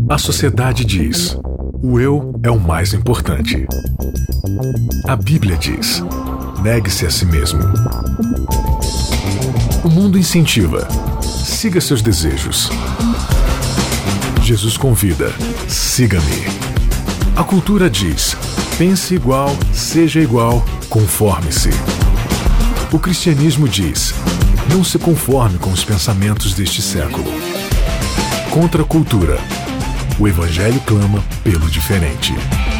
A sociedade diz: o eu é o mais importante. A Bíblia diz: negue-se a si mesmo. O mundo incentiva: siga seus desejos. Jesus convida: siga-me. A cultura diz: pense igual, seja igual, conforme-se. O cristianismo diz: não se conforme com os pensamentos deste século. Contra a cultura, o Evangelho clama pelo diferente.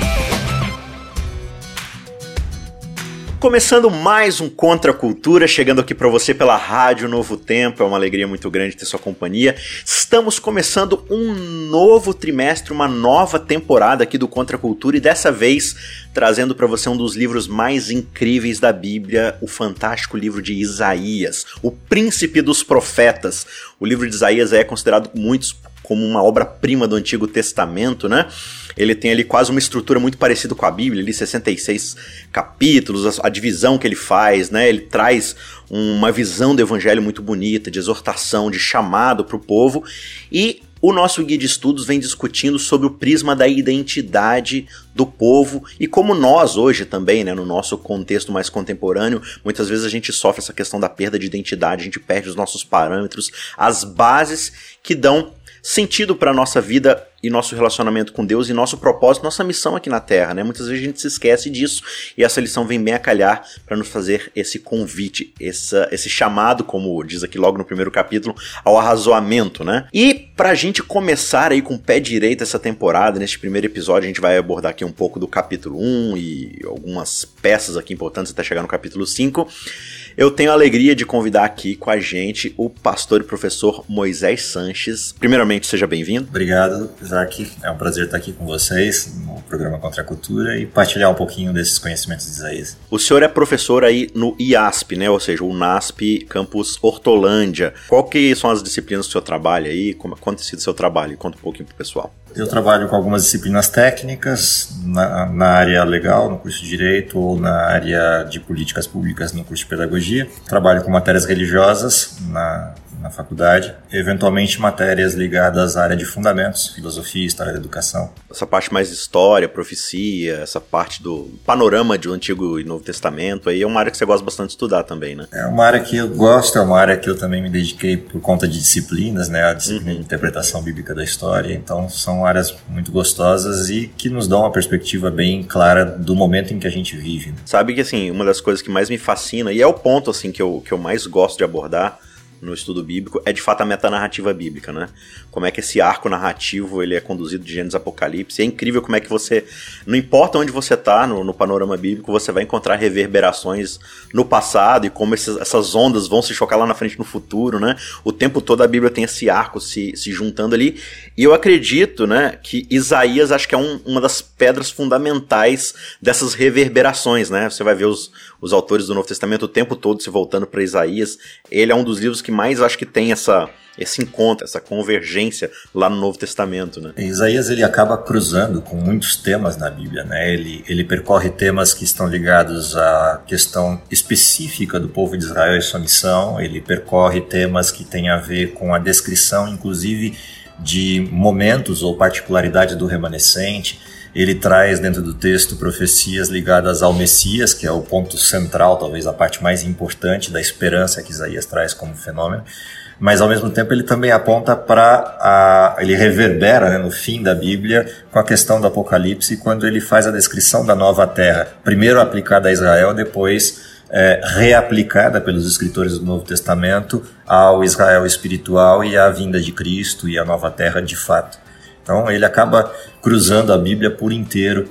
Começando mais um Contra a Cultura, chegando aqui para você pela Rádio Novo Tempo, é uma alegria muito grande ter sua companhia. Estamos começando um novo trimestre, uma nova temporada aqui do Contra a Cultura e dessa vez trazendo para você um dos livros mais incríveis da Bíblia, o fantástico livro de Isaías, o Príncipe dos Profetas. O livro de Isaías é considerado por muitos como uma obra-prima do Antigo Testamento, né? Ele tem ali quase uma estrutura muito parecida com a Bíblia, ali 66 capítulos, a divisão que ele faz, né? Ele traz uma visão do Evangelho muito bonita, de exortação, de chamado para o povo, e o nosso guia de estudos vem discutindo sobre o prisma da identidade do povo e como nós hoje também, né, no nosso contexto mais contemporâneo, muitas vezes a gente sofre essa questão da perda de identidade, a gente perde os nossos parâmetros, as bases que dão sentido para a nossa vida e nosso relacionamento com Deus e nosso propósito, nossa missão aqui na Terra, né? Muitas vezes a gente se esquece disso e essa lição vem bem a calhar para nos fazer esse convite, esse chamado, como diz aqui logo no primeiro capítulo, ao arrazoamento, né? E pra gente começar aí com o pé direito essa temporada, neste primeiro episódio a gente vai abordar aqui um pouco do capítulo 1 e algumas peças aqui importantes até chegar no capítulo 5. Eu tenho a alegria de convidar aqui com a gente o pastor e professor Moisés Sanches. Primeiramente, seja bem-vindo. Obrigado, Isaac. É um prazer estar aqui com vocês no programa Contra a Cultura e partilhar um pouquinho desses conhecimentos de Isaías. O senhor é professor aí no IASP, né? Ou seja, o NASP Campus Hortolândia. Qual que são as disciplinas que o senhor trabalha aí? Quanto tem sido o seu trabalho? Conta um pouquinho pro pessoal. Eu trabalho com algumas disciplinas técnicas na área legal, no curso de Direito, ou na área de Políticas Públicas, no curso de Pedagogia. Trabalho com matérias religiosas na faculdade, eventualmente matérias ligadas à área de fundamentos, filosofia, história da educação. Essa parte mais de história, profecia, essa parte do panorama do Antigo e Novo Testamento, aí é uma área que você gosta bastante de estudar também, né? É uma área que eu gosto, é uma área que eu também me dediquei por conta de disciplinas, né? A disciplina de interpretação bíblica da história, então são áreas muito gostosas e que nos dão uma perspectiva bem clara do momento em que a gente vive. Né? Sabe que, assim, uma das coisas que mais me fascina, e é o ponto, assim, que eu mais gosto de abordar no estudo bíblico, é de fato a metanarrativa bíblica, né? Como é que esse arco narrativo ele é conduzido de Gênesis a Apocalipse. É incrível como é que você, não importa onde você está no panorama bíblico, você vai encontrar reverberações no passado e como essas ondas vão se chocar lá na frente no futuro, né? O tempo todo a Bíblia tem esse arco se juntando ali. E eu acredito, né, que Isaías acho que é uma das pedras fundamentais dessas reverberações, né? Você vai ver os autores do Novo Testamento o tempo todo se voltando para Isaías. Ele é um dos livros que mais acho que tem esse encontro, essa convergência lá no Novo Testamento, né? Isaías ele acaba cruzando com muitos temas na Bíblia, né? Ele percorre temas que estão ligados à questão específica do povo de Israel e sua missão, ele percorre temas que têm a ver com a descrição, inclusive, de momentos ou particularidades do remanescente. Ele traz dentro do texto profecias ligadas ao Messias, que é o ponto central, talvez a parte mais importante da esperança que Isaías traz como fenômeno, mas ao mesmo tempo ele também aponta ele reverbera, né, no fim da Bíblia com a questão do Apocalipse, quando ele faz a descrição da nova terra, primeiro aplicada a Israel, depois reaplicada pelos escritores do Novo Testamento ao Israel espiritual e à vinda de Cristo e à nova terra de fato. Então ele acaba cruzando a Bíblia por inteiro,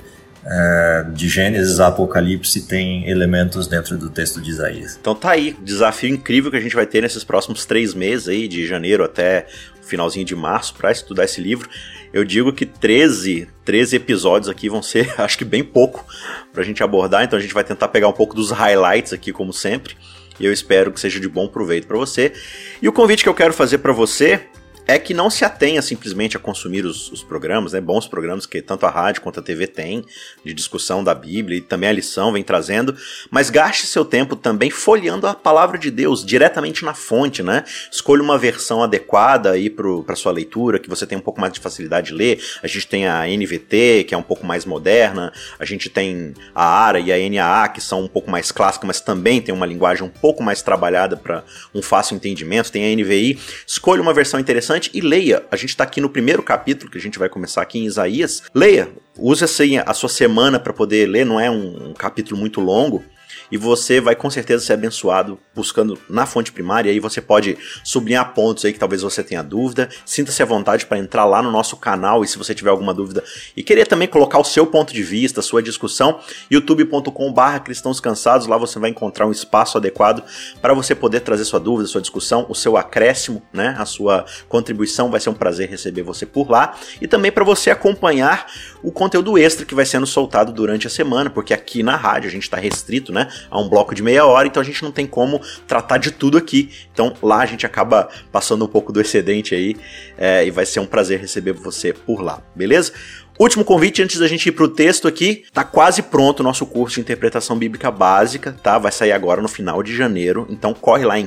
de Gênesis a Apocalipse tem elementos dentro do texto de Isaías. Então tá aí, desafio incrível que a gente vai ter nesses próximos 3 meses aí, de janeiro até o finalzinho de março, para estudar esse livro. Eu digo que 13 episódios aqui vão ser, acho que bem pouco pra gente abordar, então a gente vai tentar pegar um pouco dos highlights aqui, como sempre, e eu espero que seja de bom proveito para você. E o convite que eu quero fazer para você é que não se atenha simplesmente a consumir os programas, né? Bons programas que tanto a rádio quanto a TV tem, de discussão da Bíblia, e também a lição vem trazendo, mas gaste seu tempo também folheando a palavra de Deus diretamente na fonte, né? Escolha uma versão adequada aí para sua leitura, que você tem um pouco mais de facilidade de ler. A gente tem a NVT, que é um pouco mais moderna, a gente tem a ARA e a NAA, que são um pouco mais clássicas, mas também tem uma linguagem um pouco mais trabalhada para um fácil entendimento. Tem a NVI. Escolha uma versão interessante e leia. A gente está aqui no primeiro capítulo, que a gente vai começar aqui em Isaías. Leia, use assim a sua semana para poder ler, não é um capítulo muito longo. E você vai com certeza ser abençoado buscando na fonte primária. E aí você pode sublinhar pontos aí que talvez você tenha dúvida. Sinta-se à vontade para entrar lá no nosso canal, e se você tiver alguma dúvida e querer também colocar o seu ponto de vista, a sua discussão, youtube.com/cristãos cansados. Lá você vai encontrar um espaço adequado para você poder trazer sua dúvida, sua discussão, o seu acréscimo, né? A sua contribuição. Vai ser um prazer receber você por lá. E também para você acompanhar o conteúdo extra que vai sendo soltado durante a semana, porque aqui na rádio a gente está restrito, né, a um bloco de meia hora, então a gente não tem como tratar de tudo aqui. Então lá a gente acaba passando um pouco do excedente aí, e vai ser um prazer receber você por lá, beleza? Último convite antes da gente ir pro texto aqui. Tá quase pronto o nosso curso de interpretação bíblica básica, tá? Vai sair agora no final de janeiro. Então corre lá em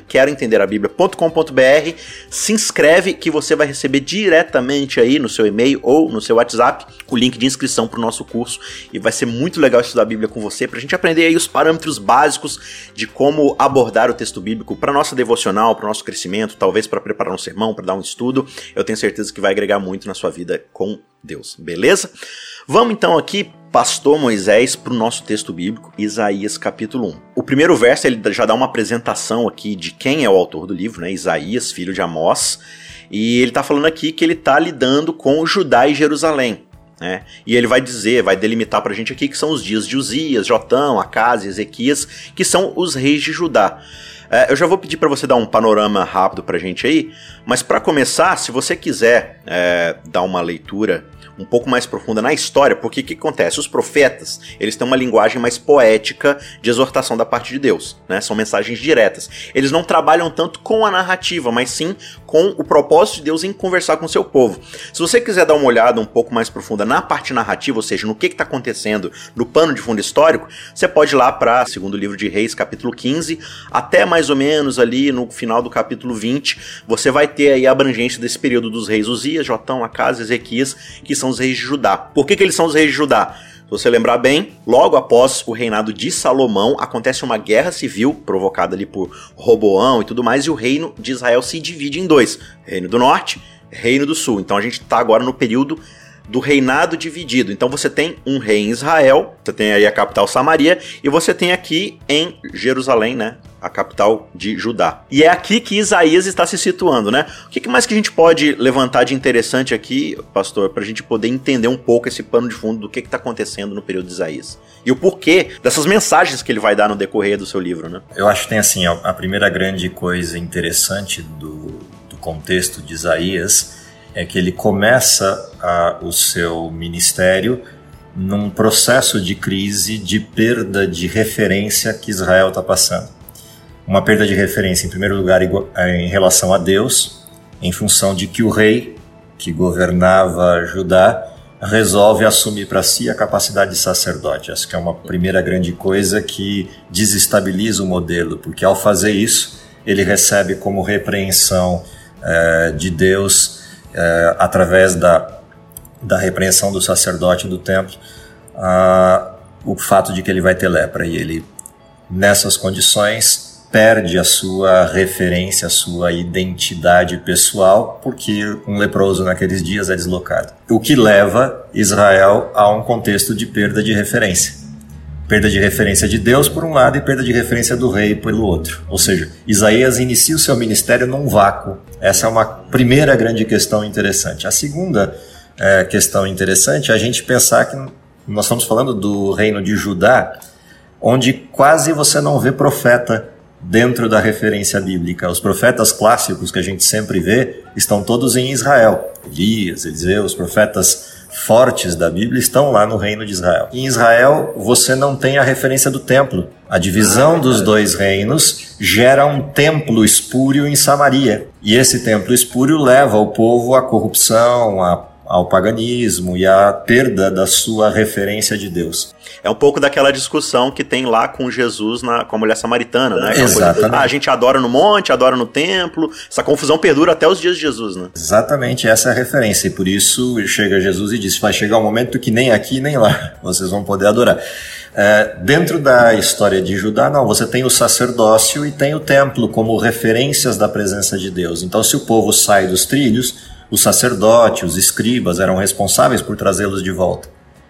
queroentenderabiblia.com.br, se inscreve que você vai receber diretamente aí no seu e-mail ou no seu WhatsApp o link de inscrição pro nosso curso. E vai ser muito legal estudar a Bíblia com você, pra gente aprender aí os parâmetros básicos de como abordar o texto bíblico pra nossa devocional, pro nosso crescimento, talvez para preparar um sermão, para dar um estudo. Eu tenho certeza que vai agregar muito na sua vida com Deus, beleza? Vamos então aqui, pastor Moisés, para o nosso texto bíblico, Isaías capítulo 1. O primeiro verso ele já dá uma apresentação aqui de quem é o autor do livro, né? Isaías, filho de Amós, e ele está falando aqui que ele está lidando com Judá e Jerusalém, né? E ele vai dizer, vai delimitar para a gente aqui que são os dias de Uzias, Jotão, Acás e Ezequias, que são os reis de Judá. Eu já vou pedir para você dar um panorama rápido para a gente aí, mas para começar, se você quiser dar uma leitura um pouco mais profunda na história, porque o que acontece? Os profetas, eles têm uma linguagem mais poética de exortação da parte de Deus, né? São mensagens diretas. Eles não trabalham tanto com a narrativa, mas sim com o propósito de Deus em conversar com o seu povo. Se você quiser dar uma olhada um pouco mais profunda na parte narrativa, ou seja, no que está acontecendo no pano de fundo histórico, você pode ir lá para segundo livro de Reis, capítulo 15, até mais ou menos ali no final do capítulo 20, você vai ter aí a abrangência desse período dos reis Uzias, Jotão, Acás e Ezequias, que são os reis de Judá. Por que eles são os reis de Judá? Se você lembrar bem, logo após o reinado de Salomão, acontece uma guerra civil provocada ali por Roboão e tudo mais, e o reino de Israel se divide em dois: Reino do Norte, Reino do Sul. Então a gente está agora no período do reinado dividido. Então você tem um rei em Israel, você tem aí a capital Samaria, e você tem aqui em Jerusalém, né, a capital de Judá. E é aqui que Isaías está se situando, né? O que mais que a gente pode levantar de interessante aqui, pastor, para a gente poder entender um pouco esse pano de fundo do que está acontecendo no período de Isaías? E o porquê dessas mensagens que ele vai dar no decorrer do seu livro, né? Eu acho que tem assim, a primeira grande coisa interessante do contexto de Isaías é que ele começa o seu ministério num processo de crise, de perda de referência que Israel está passando. Uma perda de referência, em primeiro lugar, em relação a Deus, em função de que o rei que governava Judá resolve assumir para si a capacidade de sacerdote. Essa que é uma primeira grande coisa que desestabiliza o modelo, porque ao fazer isso, ele recebe como repreensão de Deus, através da repreensão do sacerdote do templo, o fato de que ele vai ter lepra. E ele, nessas condições, perde a sua referência, a sua identidade pessoal, porque um leproso naqueles dias é deslocado. O que leva Israel a um contexto de perda de referência. Perda de referência de Deus por um lado e perda de referência do rei pelo outro. Ou seja, Isaías inicia o seu ministério num vácuo. Essa é uma primeira grande questão interessante. A segunda questão interessante é a gente pensar que nós estamos falando do reino de Judá, onde quase você não vê profeta dentro da referência bíblica. Os profetas clássicos que a gente sempre vê estão todos em Israel. Elias, Eliseu, os profetas fortes da Bíblia estão lá no reino de Israel. Em Israel, você não tem a referência do templo. A divisão dos dois reinos gera um templo espúrio em Samaria. E esse templo espúrio leva o povo à corrupção, ao paganismo e à perda da sua referência de Deus. É um pouco daquela discussão que tem lá com Jesus com a mulher samaritana, né? Exatamente. A gente adora no monte, adora no templo. Essa confusão perdura até os dias de Jesus, né? Exatamente, essa é a referência. E por isso chega Jesus e diz, vai chegar um momento que nem aqui nem lá vocês vão poder adorar. Dentro da história de Judá, não, você tem o sacerdócio e tem o templo como referências da presença de Deus. Então, se o povo sai dos trilhos, o sacerdote, os escribas eram responsáveis por trazê-los de volta.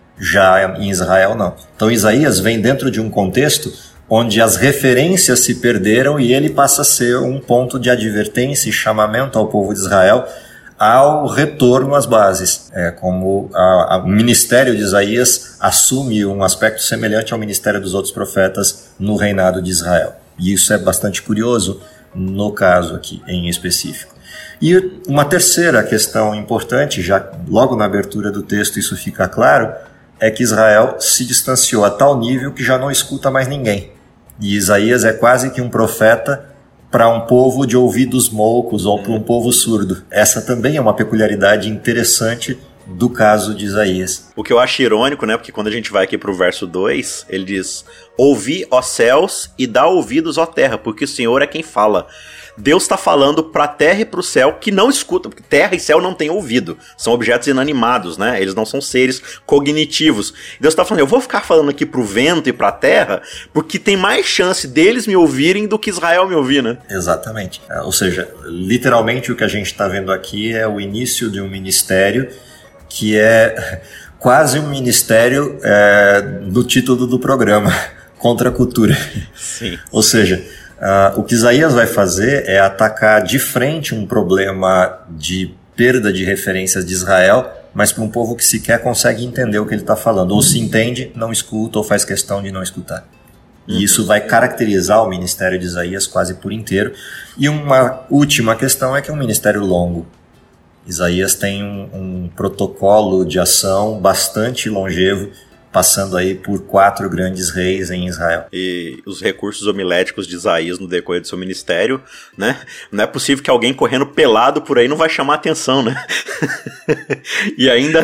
Já em Israel, não. Então, Isaías vem dentro de um contexto onde as referências se perderam e ele passa a ser um ponto de advertência e chamamento ao povo de Israel ao retorno às bases. Como o ministério de Isaías assume um aspecto semelhante ao ministério dos outros profetas no reinado de Israel. E isso é bastante curioso no caso aqui, em específico. E uma terceira questão importante, já logo na abertura do texto isso fica claro, é que Israel se distanciou a tal nível que já não escuta mais ninguém. E Isaías é quase que um profeta para um povo de ouvidos moucos ou para um povo surdo. Essa também é uma peculiaridade interessante do caso de Isaías. O que eu acho irônico, né? Porque quando a gente vai aqui pro verso 2, ele diz: ouvi, ó céus, e dá ouvidos, ó terra, porque o Senhor é quem fala. Deus está falando para a terra e para o céu que não escutam, porque terra e céu não têm ouvido, são objetos inanimados, né? Eles não são seres cognitivos. Deus está falando, eu vou ficar falando aqui para o vento e para a terra, porque tem mais chance deles me ouvirem do que Israel me ouvir, né? Exatamente. Ou seja, literalmente o que a gente está vendo aqui é o início de um ministério que é quase um ministério do título do programa, contra a cultura. Sim. Ou seja, o que Isaías vai fazer é atacar de frente um problema de perda de referências de Israel, mas para um povo que sequer consegue entender o que ele está falando. Ou se entende, não escuta, ou faz questão de não escutar. E isso vai caracterizar o ministério de Isaías quase por inteiro. E uma última questão é que é um ministério longo. Isaías tem um protocolo de ação bastante longevo, passando aí por 4 grandes reis em Israel. E os recursos homiléticos de Isaías no decorrer do seu ministério, né? Não é possível que alguém correndo pelado por aí não vai chamar atenção, né? E ainda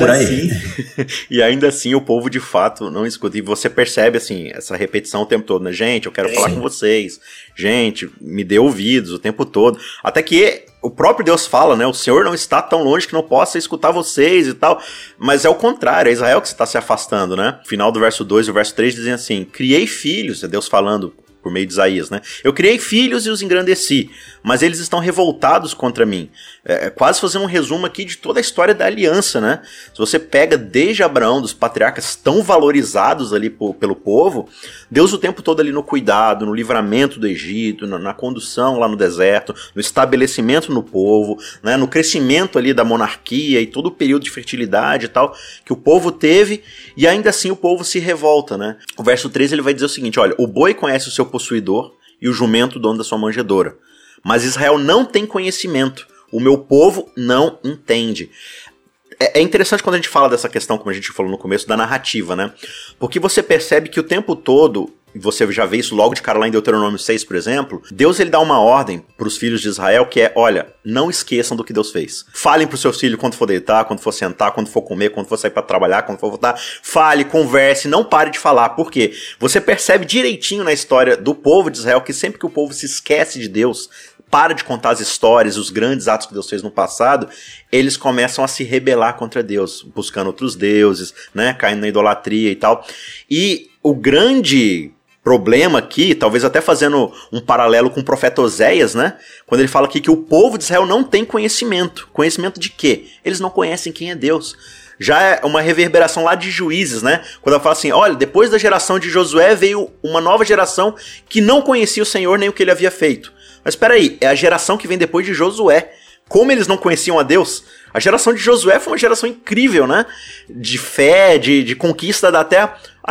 assim o povo de fato não escuta. E você percebe, assim, essa repetição o tempo todo, né? Gente, eu quero falar com vocês. Gente, me dê ouvidos o tempo todo. Até que o próprio Deus fala, né? O Senhor não está tão longe que não possa escutar vocês e tal. Mas é o contrário, é Israel que está se afastando, né? No final do verso 2 e o verso 3 dizem assim: criei filhos, é Deus falando por meio de Isaías, né? Eu criei filhos e os engrandeci, mas eles estão revoltados contra mim. Quase fazendo um resumo aqui de toda a história da aliança, né? Se você pega desde Abraão, dos patriarcas tão valorizados ali pelo povo, Deus o tempo todo ali no cuidado, no livramento do Egito, na condução lá no deserto, no estabelecimento no povo, né? No crescimento ali da monarquia e todo o período de fertilidade e tal, que o povo teve, e ainda assim o povo se revolta, né? O verso 13 ele vai dizer o seguinte, olha, o boi conhece o seu possuidor e o jumento o dono da sua manjedoura, mas Israel não tem conhecimento, o meu povo não entende. É interessante quando a gente fala dessa questão, como a gente falou no começo, da narrativa, né? Porque você percebe que o tempo todo, você já vê isso logo de cara lá em Deuteronômio 6, por exemplo, Deus ele dá uma ordem para os filhos de Israel que é, olha, não esqueçam do que Deus fez. Falem para os seus filhos quando for deitar, quando for sentar, quando for comer, quando for sair para trabalhar, quando for voltar. Fale, converse, não pare de falar. Por quê? Você percebe direitinho na história do povo de Israel que sempre que o povo se esquece de Deus, para de contar as histórias, os grandes atos que Deus fez no passado, eles começam a se rebelar contra Deus, buscando outros deuses, né, caindo na idolatria e tal. E o grande problema aqui, talvez até fazendo um paralelo com o profeta Oséias, né, quando ele fala aqui que o povo de Israel não tem conhecimento. Conhecimento de quê? Eles não conhecem quem é Deus. Já é uma reverberação lá de Juízes, né? Quando ela fala assim, olha, depois da geração de Josué veio uma nova geração que não conhecia o Senhor nem o que ele havia feito. Mas espera aí, é a geração que vem depois de Josué. Como eles não conheciam a Deus? A geração de Josué foi uma geração incrível, né? De fé, de conquista da terra. Aí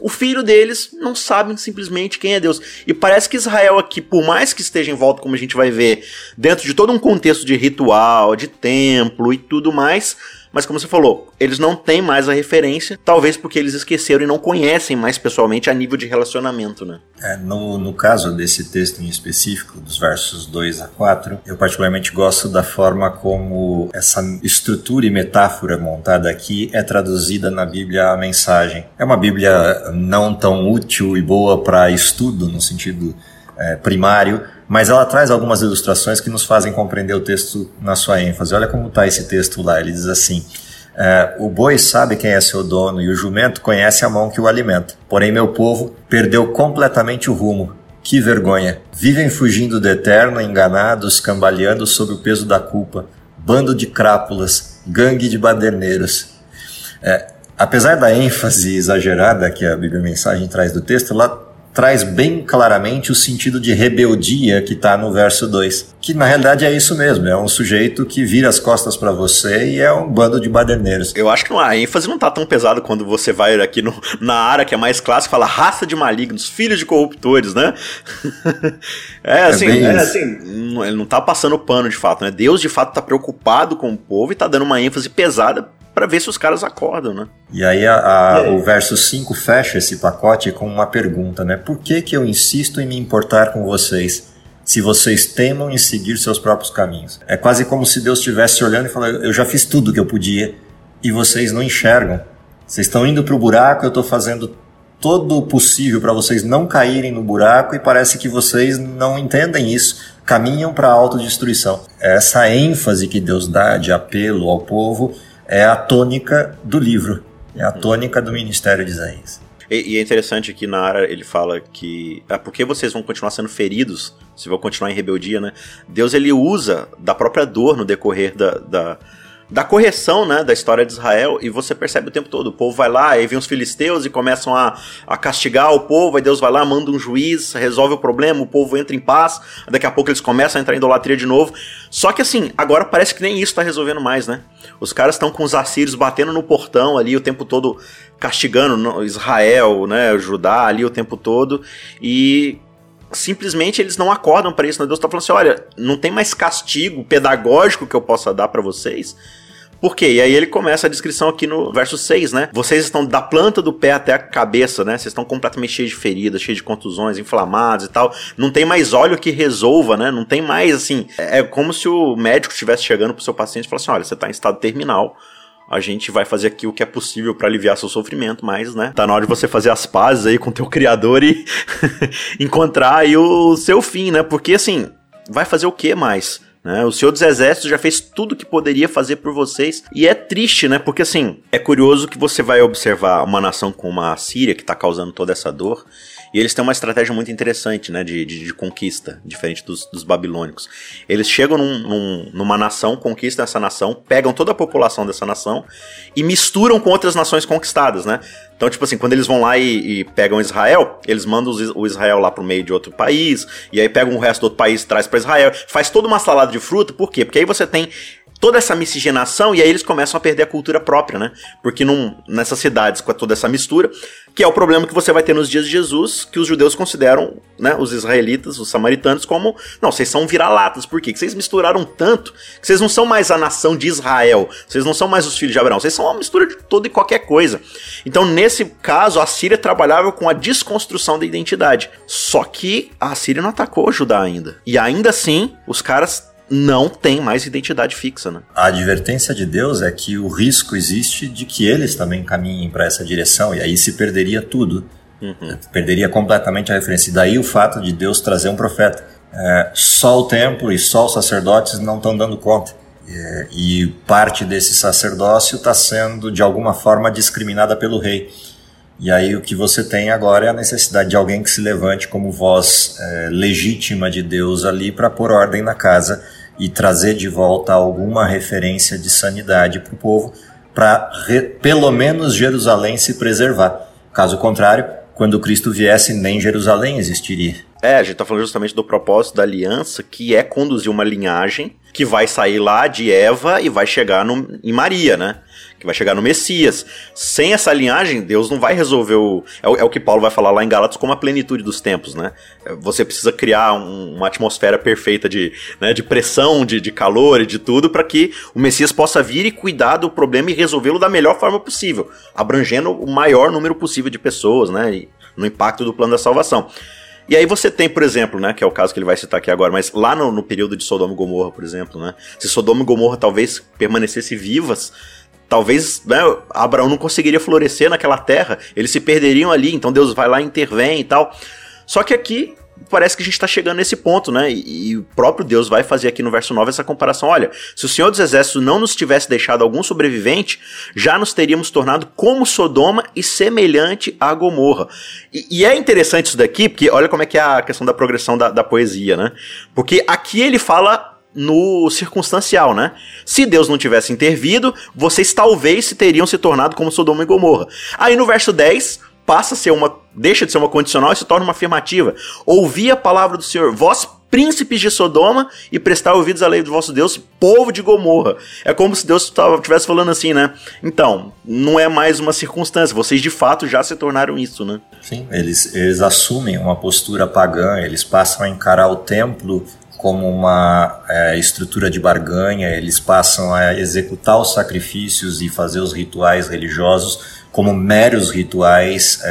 o filho deles não sabem simplesmente quem é Deus. E parece que Israel aqui, por mais que esteja em volta, como a gente vai ver, dentro de todo um contexto de ritual, de templo e tudo mais, mas como você falou, eles não têm mais a referência, talvez porque eles esqueceram e não conhecem mais pessoalmente a nível de relacionamento, né? No caso desse texto em específico, dos versos 2 a 4, eu particularmente gosto da forma como essa estrutura e metáfora montada aqui é traduzida na Bíblia a mensagem. É uma Bíblia não tão útil e boa para estudo, no sentido primário, mas ela traz algumas ilustrações que nos fazem compreender o texto na sua ênfase. Olha como está esse texto lá, ele diz assim: o boi sabe quem é seu dono e o jumento conhece a mão que o alimenta. Porém meu povo perdeu completamente o rumo. Que vergonha! Vivem fugindo do eterno, enganados, cambaleando sob o peso da culpa. Bando de crápulas, gangue de baderneiros. Apesar da ênfase exagerada que a Bíblia Mensagem traz do texto, ela traz bem claramente o sentido de rebeldia que está no verso 2. Que na realidade é isso mesmo, é um sujeito que vira as costas para você e é um bando de baderneiros. Eu acho que a ênfase não tá tão pesada quando você vai aqui na área que é mais clássica, fala raça de malignos, filhos de corruptores, né? Ele não tá passando pano de fato, né? Deus de fato tá preocupado com o povo e tá dando uma ênfase pesada para ver se os caras acordam, né? E aí o verso 5 fecha esse pacote com uma pergunta, né? Por que eu insisto em me importar com vocês, se vocês temam em seguir seus próprios caminhos? É quase como se Deus estivesse olhando e falando: eu já fiz tudo o que eu podia e vocês não enxergam. Vocês estão indo para o buraco, eu estou fazendo todo o possível para vocês não caírem no buraco e parece que vocês não entendem isso, caminham para a autodestruição. Essa ênfase que Deus dá de apelo ao povo é a tônica do livro, é a tônica do ministério de Isaías. E é interessante que na área ele fala que porque vocês vão continuar sendo feridos, se vão continuar em rebeldia, né? Deus ele usa da própria dor no decorrer da correção, né, da história de Israel, e você percebe o tempo todo, o povo vai lá, aí vem os filisteus e começam a castigar o povo, aí Deus vai lá, manda um juiz, resolve o problema, o povo entra em paz, daqui a pouco eles começam a entrar em idolatria de novo. Só que assim, agora parece que nem isso tá resolvendo mais, né? Os caras estão com os assírios batendo no portão ali o tempo todo, castigando Israel, né, Judá ali o tempo todo, e simplesmente eles não acordam para isso, né? Deus tá falando assim: olha, não tem mais castigo pedagógico que eu possa dar para vocês. Por quê? E aí ele começa a descrição aqui no verso 6, né? Vocês estão da planta do pé até a cabeça, né? Vocês estão completamente cheios de feridas, cheios de contusões, inflamados e tal. Não tem mais óleo que resolva, né? Não tem mais, assim... É como se o médico estivesse chegando pro seu paciente e falasse assim: olha, você tá em estado terminal, a gente vai fazer aqui o que é possível para aliviar seu sofrimento, mas, né, tá na hora de você fazer as pazes aí com o teu criador e encontrar aí o seu fim, né? Porque, assim, vai fazer o que mais? Né? O Senhor dos Exércitos já fez tudo que poderia fazer por vocês, e é triste, né? Porque assim, é curioso que você vai observar uma nação como a Síria, que está causando toda essa dor, e eles têm uma estratégia muito interessante, né, de conquista, diferente dos babilônicos. Eles chegam numa nação, conquistam essa nação, pegam toda a população dessa nação e misturam com outras nações conquistadas, né? Então, tipo assim, quando eles vão lá e pegam Israel, eles mandam o Israel lá pro meio de outro país, e aí pegam o resto do outro país e traz pra Israel, faz toda uma salada de fruta. Por quê? Porque aí você tem toda essa miscigenação, e aí eles começam a perder a cultura própria, né? Porque nessas cidades, com toda essa mistura, que é o problema que você vai ter nos dias de Jesus, que os judeus consideram, né, os israelitas, os samaritanos, como, não, vocês são vira-latas. Por quê? Que vocês misturaram tanto, que vocês não são mais a nação de Israel, vocês não são mais os filhos de Abraão, vocês são uma mistura de toda e qualquer coisa. Então, nesse caso, a Síria trabalhava com a desconstrução da identidade. Só que a Síria não atacou Judá ainda. E ainda assim, os caras não tem mais identidade fixa, né? A advertência de Deus é que o risco existe de que eles também caminhem para essa direção, e aí se perderia tudo. Perderia completamente a referência. E daí o fato de Deus trazer um profeta. Só o templo e só os sacerdotes não estão dando conta. E parte desse sacerdócio está sendo, de alguma forma, discriminada pelo rei. E aí o que você tem agora é a necessidade de alguém que se levante como voz legítima de Deus ali para pôr ordem na casa e trazer de volta alguma referência de sanidade para o povo, para pelo menos Jerusalém se preservar. Caso contrário, quando Cristo viesse, nem Jerusalém existiria. A gente tá falando justamente do propósito da aliança, que é conduzir uma linhagem que vai sair lá de Eva e vai chegar em Maria, né? Que vai chegar no Messias. Sem essa linhagem, Deus não vai resolver é o que Paulo vai falar lá em Gálatas como a plenitude dos tempos, né? Você precisa criar uma atmosfera perfeita de pressão, de calor e de tudo, para que o Messias possa vir e cuidar do problema e resolvê-lo da melhor forma possível, abrangendo o maior número possível de pessoas, né? E no impacto do plano da salvação. E aí você tem, por exemplo, né, que é o caso que ele vai citar aqui agora, mas lá no período de Sodoma e Gomorra, por exemplo, né, se Sodoma e Gomorra talvez permanecessem vivas, talvez, né, Abraão não conseguiria florescer naquela terra, eles se perderiam ali, então Deus vai lá e intervém e tal. Só que aqui parece que a gente está chegando nesse ponto, né? E o próprio Deus vai fazer aqui no verso 9 essa comparação. Olha, se o Senhor dos Exércitos não nos tivesse deixado algum sobrevivente, já nos teríamos tornado como Sodoma e semelhante a Gomorra. E é interessante isso daqui, porque olha como é que é a questão da progressão da poesia, né? Porque aqui ele fala no circunstancial, né? Se Deus não tivesse intervido, vocês talvez teriam se tornado como Sodoma e Gomorra. Aí no verso 10... deixa de ser uma condicional e se torna uma afirmativa. Ouvi a palavra do Senhor, vós príncipes de Sodoma, e prestar ouvidos à lei do vosso Deus, povo de Gomorra. É como se Deus estivesse falando assim, né? Então, não é mais uma circunstância, vocês de fato já se tornaram isso, né? Sim, eles assumem uma postura pagã, eles passam a encarar o templo como uma estrutura de barganha, eles passam a executar os sacrifícios e fazer os rituais religiosos como meros rituais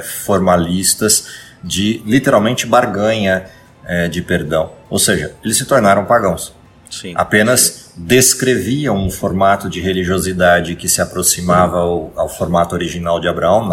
formalistas de, literalmente, barganha de perdão. Ou seja, eles se tornaram pagãos. Sim, apenas descreviam um formato de religiosidade que se aproximava ao formato original de Abraão,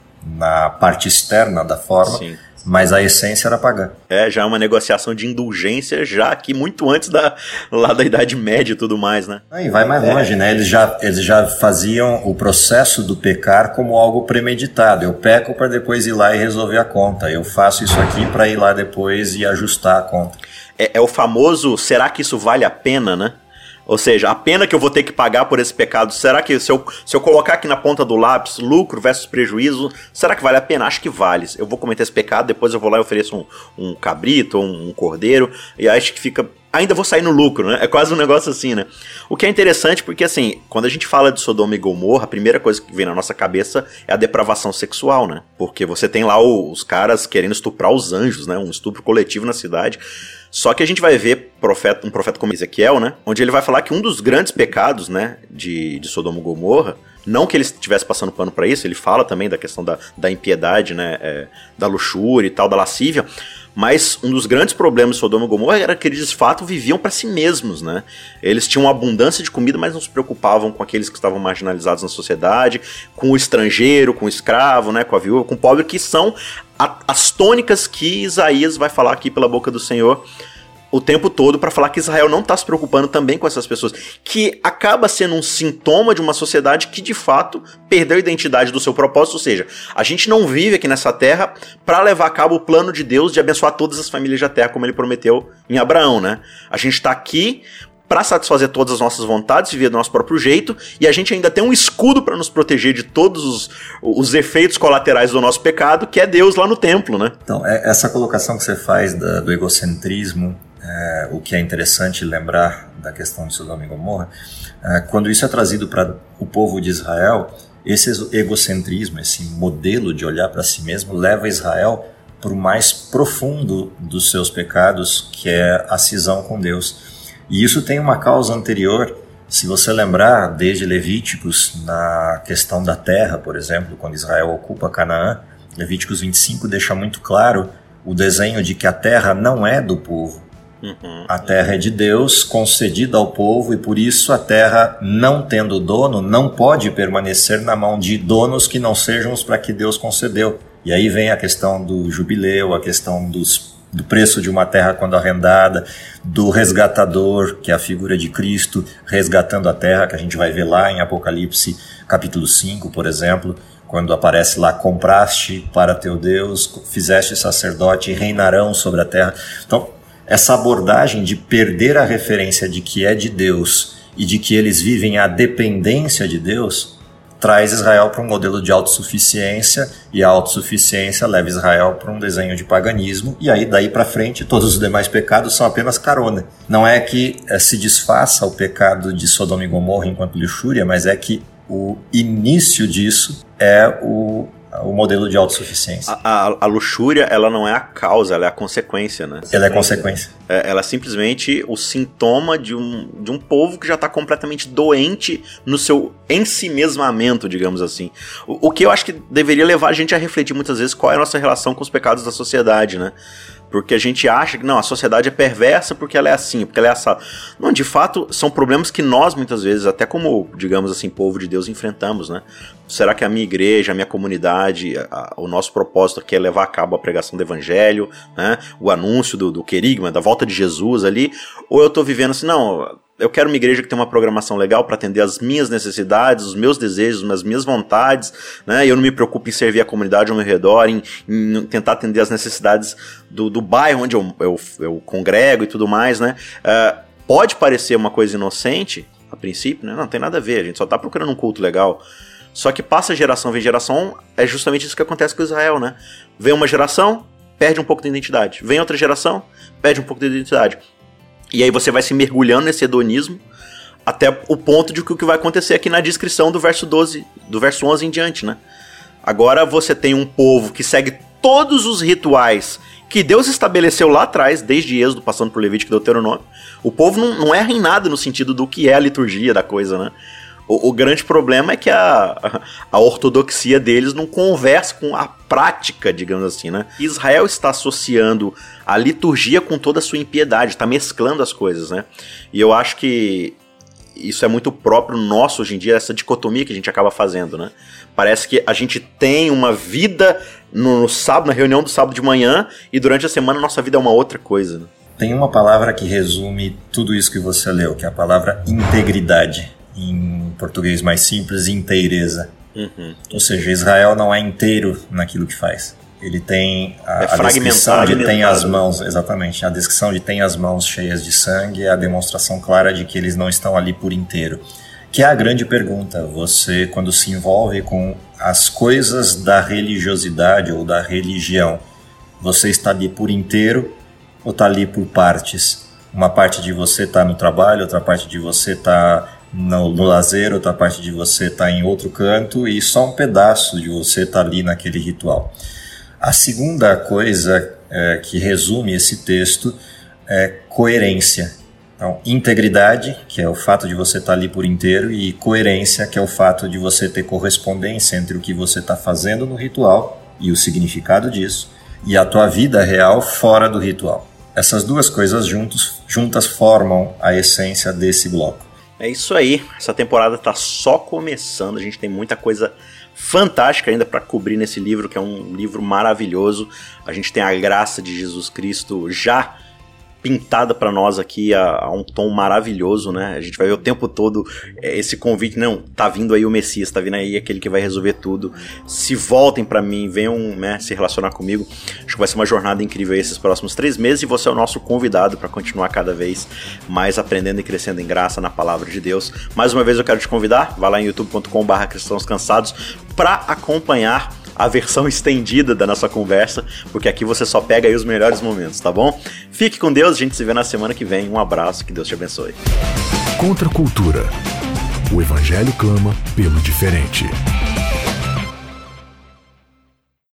na parte externa da forma. Sim. Mas a essência era pagã. Já é uma negociação de indulgência, já aqui muito antes lá da Idade Média e tudo mais, né? E vai mais longe, né? Eles já faziam o processo do pecar como algo premeditado. Eu peco para depois ir lá e resolver a conta. Eu faço isso aqui para ir lá depois e ajustar a conta. É o famoso, será que isso vale a pena, né? Ou seja, a pena que eu vou ter que pagar por esse pecado, será que se eu colocar aqui na ponta do lápis lucro versus prejuízo, será que vale a pena? Acho que vale. Eu vou cometer esse pecado, depois eu vou lá e ofereço um cabrito ou um cordeiro, e acho que fica... Ainda vou sair no lucro, né? É quase um negócio assim, né? O que é interessante porque, assim, quando a gente fala de Sodoma e Gomorra, a primeira coisa que vem na nossa cabeça é a depravação sexual, né? Porque você tem lá os caras querendo estuprar os anjos, né? Um estupro coletivo na cidade. Só que a gente vai ver um profeta como Ezequiel, né? Onde ele vai falar que um dos grandes pecados, né, de Sodoma e Gomorra, não que ele estivesse passando pano para isso, ele fala também da questão da impiedade, né, da luxúria e tal, da lascívia, mas um dos grandes problemas de Sodoma e Gomorra era que eles de fato viviam para si mesmos, né? Eles tinham uma abundância de comida, mas não se preocupavam com aqueles que estavam marginalizados na sociedade, com o estrangeiro, com o escravo, né, com a viúva, com o pobre, que são as tônicas que Isaías vai falar aqui pela boca do Senhor o tempo todo para falar que Israel não está se preocupando também com essas pessoas, que acaba sendo um sintoma de uma sociedade que de fato perdeu a identidade do seu propósito, ou seja, a gente não vive aqui nessa terra para levar a cabo o plano de Deus de abençoar todas as famílias da terra, como ele prometeu em Abraão, né? A gente está aqui para satisfazer todas as nossas vontades, viver do nosso próprio jeito, e a gente ainda tem um escudo para nos proteger de todos os efeitos colaterais do nosso pecado, que é Deus lá no templo, né? Então, essa colocação que você faz do egocentrismo, o que é interessante lembrar da questão de Sodoma e Gomorra, quando isso é trazido para o povo de Israel, esse egocentrismo, esse modelo de olhar para si mesmo, leva Israel para o mais profundo dos seus pecados, que é a cisão com Deus. E isso tem uma causa anterior, se você lembrar, desde Levíticos, na questão da terra, por exemplo, quando Israel ocupa Canaã, Levíticos 25 deixa muito claro o desenho de que a terra não é do povo. A terra é de Deus, concedida ao povo, e por isso a terra, não tendo dono, não pode permanecer na mão de donos que não sejam os para que Deus concedeu. E aí vem a questão do jubileu, a questão do preço de uma terra quando arrendada, do resgatador, que é a figura de Cristo resgatando a terra, que a gente vai ver lá em Apocalipse capítulo 5, por exemplo, quando aparece lá, compraste para teu Deus, fizeste sacerdote e reinarão sobre a terra. Então, essa abordagem de perder a referência de que é de Deus e de que eles vivem a dependência de Deus traz Israel para um modelo de autossuficiência, e a autossuficiência leva Israel para um desenho de paganismo, e aí daí para frente todos os demais pecados são apenas carona. Não é que se desfaça o pecado de Sodoma e Gomorra enquanto luxúria, mas é que o início disso é o modelo de autossuficiência. A luxúria, ela não é a causa, ela é a consequência, né? Ela é consequência. Ela é simplesmente o sintoma de um povo que já está completamente doente no seu ensimesmamento, digamos assim. O que eu acho que deveria levar a gente a refletir muitas vezes qual é a nossa relação com os pecados da sociedade, né? Porque a gente acha que não, a sociedade é perversa porque ela é assim, porque ela é assada. Não, de fato, são problemas que nós muitas vezes, até como, digamos assim, povo de Deus, enfrentamos, né? Será que a minha igreja, a minha comunidade, o nosso propósito aqui é levar a cabo a pregação do evangelho, né? O anúncio do querigma, da volta de Jesus ali? Ou eu tô vivendo assim, não, eu quero uma igreja que tem uma programação legal para atender as minhas necessidades, os meus desejos, as minhas vontades, né? Eu não me preocupo em servir a comunidade ao meu redor, em tentar atender as necessidades do bairro onde eu congrego e tudo mais, né? Pode parecer uma coisa inocente, a princípio, né? Não tem nada a ver, a gente só tá procurando um culto legal. Só que passa geração, vem geração, é justamente isso que acontece com Israel, né? Vem uma geração, perde um pouco da identidade. Vem outra geração, perde um pouco da identidade. E aí você vai se mergulhando nesse hedonismo até o ponto de que o que vai acontecer aqui na descrição do verso 12, do verso 11 em diante, né? Agora você tem um povo que segue todos os rituais que Deus estabeleceu lá atrás, desde Êxodo, passando por Levítico e Deuteronômio. O povo não erra em nada no sentido do que é a liturgia da coisa, né? O grande problema é que a ortodoxia deles não conversa com a prática, digamos assim, né? Israel está associando a liturgia com toda a sua impiedade, está mesclando as coisas, né? E eu acho que isso é muito próprio nosso hoje em dia, essa dicotomia que a gente acaba fazendo, né? Parece que a gente tem uma vida no sábado, na reunião do sábado de manhã, e durante a semana a nossa vida é uma outra coisa, né? Tem uma palavra que resume tudo isso que você leu, que é a palavra integridade. Em português mais simples, inteireza. Uhum. Ou seja, Israel não é inteiro naquilo que faz. Ele tem a descrição de tem as mãos, exatamente, a descrição de tem as mãos cheias de sangue é a demonstração clara de que eles não estão ali por inteiro. Que é a grande pergunta. Você, quando se envolve com as coisas da religiosidade ou da religião, você está ali por inteiro ou está ali por partes? Uma parte de você está no trabalho, outra parte de você está no lazer, outra parte de você está em outro canto e só um pedaço de você está ali naquele ritual. A segunda coisa que resume esse texto é coerência. Então, integridade, que é o fato de você estar ali por inteiro, e coerência, que é o fato de você ter correspondência entre o que você está fazendo no ritual e o significado disso, e a tua vida real fora do ritual. Essas duas coisas juntas formam a essência desse bloco. É isso aí, essa temporada tá só começando, a gente tem muita coisa fantástica ainda para cobrir nesse livro, que é um livro maravilhoso. A gente tem a graça de Jesus Cristo já pintada para nós aqui a um tom maravilhoso, né? A gente vai ver o tempo todo esse convite, não, tá vindo aí o Messias, tá vindo aí aquele que vai resolver tudo. Se voltem para mim, venham, né, se relacionar comigo. Acho que vai ser uma jornada incrível esses próximos 3 meses e você é o nosso convidado para continuar cada vez mais aprendendo e crescendo em graça na palavra de Deus. Mais uma vez eu quero te convidar, vá lá em youtube.com/cristãoscansados para acompanhar a versão estendida da nossa conversa, porque aqui você só pega aí os melhores momentos, tá bom? Fique com Deus, a gente se vê na semana que vem. Um abraço, que Deus te abençoe. Contra a cultura. O Evangelho clama pelo diferente.